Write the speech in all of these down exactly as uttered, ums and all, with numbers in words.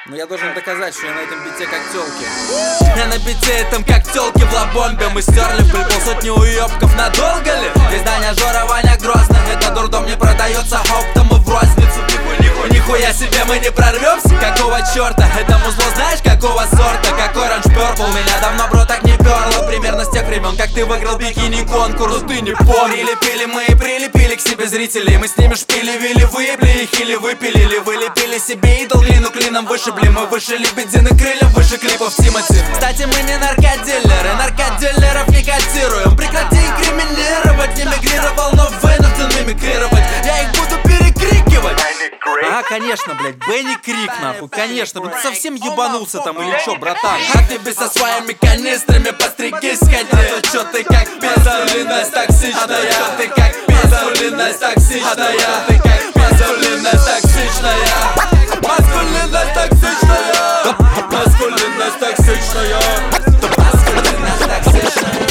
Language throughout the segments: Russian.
Но я должен доказать, что я на этом бите как тёлки. Я на бите этом как тёлки в лабомбе. Мы стерли в пыль полсотни уёбков, надолго ли? Издание Жора, Ваня Грозный. Это дурдом не продается оптом и в розницу. Нихуя себе мы не прорвемся. Какого чёрта? Это музло знаешь какого сорта? Какой ранж перпл? Меня давно бро так не пёрло. Примерно с тех времен, как ты выиграл бикини конкурс. Ты не помнишь. Прилепили мы и прилепили к себе зрителей. Мы с ними шпили, вили, выебли их или выпилили. Вылепили себе идол, глину клином вышибли. Мы выше лебединых крыльев, выше клипов Тимати. Кстати, мы не наркодилеры, наркодилеров не котируем. Прекрати инкриминировать, не мигрировал, но вынужден мимикрировать. Я их буду перекрикивать. А, конечно, блядь, Бенни Крик, нахуй, конечно. Ты совсем ебанулся там или чё, братан? А ты бы со своими канистрами постригись, ходи. А то чё ты как пизулиность токсичная. А то чё ты как пизулиность токсичная. А то чё ты как пизулиность токсичная. Маскулинность токсичная. Маскулинность токсичная. Маскулинность токсичная.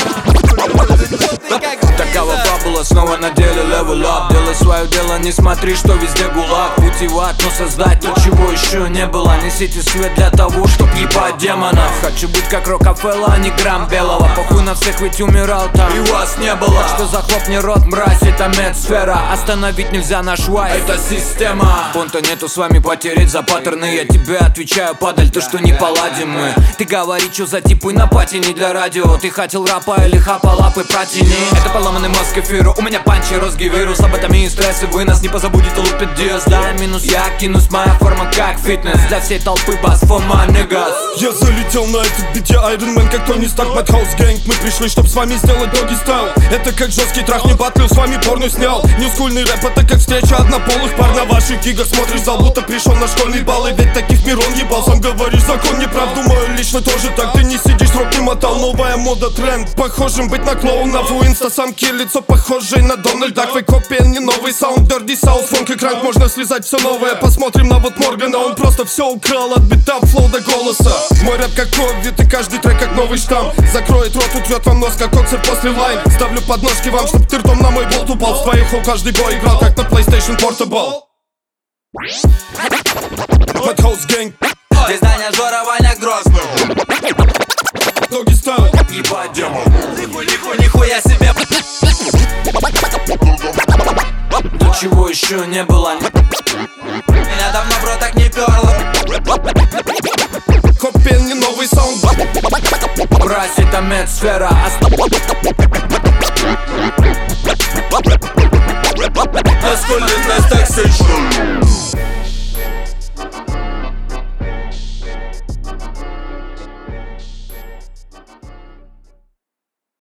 Такова фабула, снова на деле level up. Делай свое дело, не смотри, что везде гулаг. Пути в ад, но создать то, чего еще не было. Несите свет для того, чтоб ебать демонов. Хочу быть как Рокфеллер, а не грамм белого. Похуй на всех, ведь умирал там, и вас не было. Что захлопни рот, мразь, это медсфера. Остановить нельзя наш вайф, это система. Понта нету с вами потереть за паттерны. Я тебе отвечаю, падаль, то что не поладим мы. Ты говори, что за типы на пати не для радио. Ты хотел рапа или хапа, лапы протяни. Это поломанный мозг эфиру, у меня панчи, розги вирус. Лоботомия и стрессы, вы нас не позабудете, лупит диас. Да, минус я кинусь, моя форма как фитнес. Для всей толпы бас for my niggas. Я залетел на этот бите Iron Man, как Тони Старк, Madhouse Gang. Мы пришли, чтоб с вами сделать доги стайл. Это как жесткий трах, не батлю, с вами порно снял. Ньюскульный рэп, это как встреча однополых пар. На ваших гигах смотришь зал, будто пришел на школьный бал. И ведь таких мирон ебал, сам говоришь, закон не прав. Думаю, лично тоже так, ты не сидишь, рок не мотал. Новая мода, тренд, похожим быть на клоунов. У инстасамки лицо похожее на Дональда. Твой копия, не новый саунд, Dirty South, фонк и кранк. Можно слезать все новое, посмотрим на вот Моргана. Он просто все украл, от бита, флоу до голоса. Мой рэп как ковид, и каждый трек как новый штамм. Закроет рот, утрет вам нос, как концерт после лайн. Ставлю подножки вам, чтоб ты ртом на мой болт упал. В твоих у каждый бой играл, как на PlayStation Portable. Madhouse Gang. Издание Жора, Ваня Грозный. Доги стайл. Ебать демон. Нихуя себе. То, чего еще не было. Меня давно бро так не пёрло. Копия, не новый саунд. Брась, это медсфера. Маскулинность токсичная.